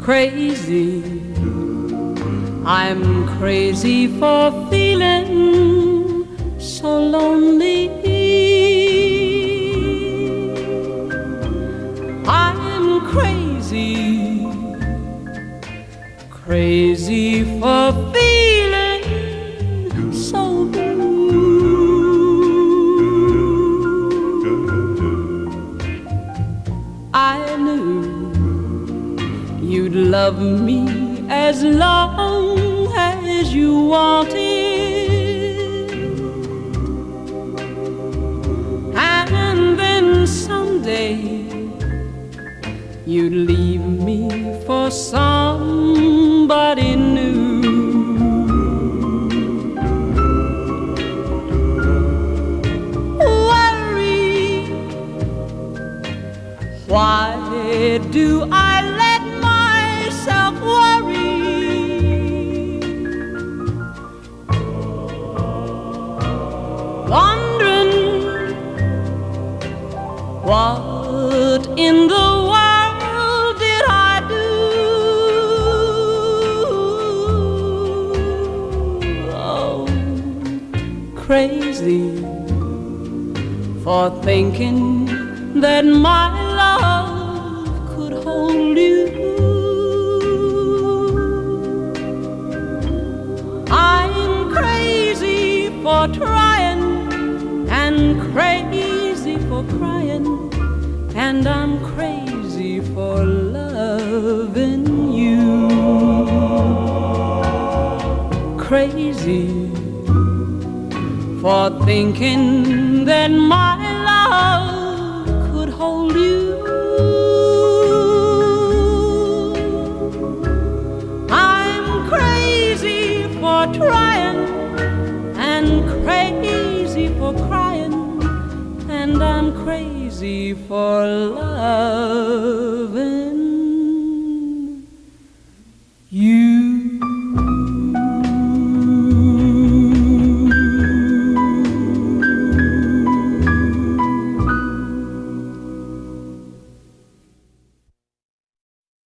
crazy. I'm crazy for feeling so lonely. I'm crazy, crazy for feeling so blue. I knew you'd love me as long as you wanted, and then someday you'd leave me for somebody new. Worry, why do I let myself worry? Wondering what in the world did I do? Oh, crazy for thinking that my love could hold you. I'm crazy for trying and crazy for crying, and I'm crazy for loving you. Crazy for thinking that my love could hold you. I'm crazy for trying and crazy for crying, and I'm crazy for loving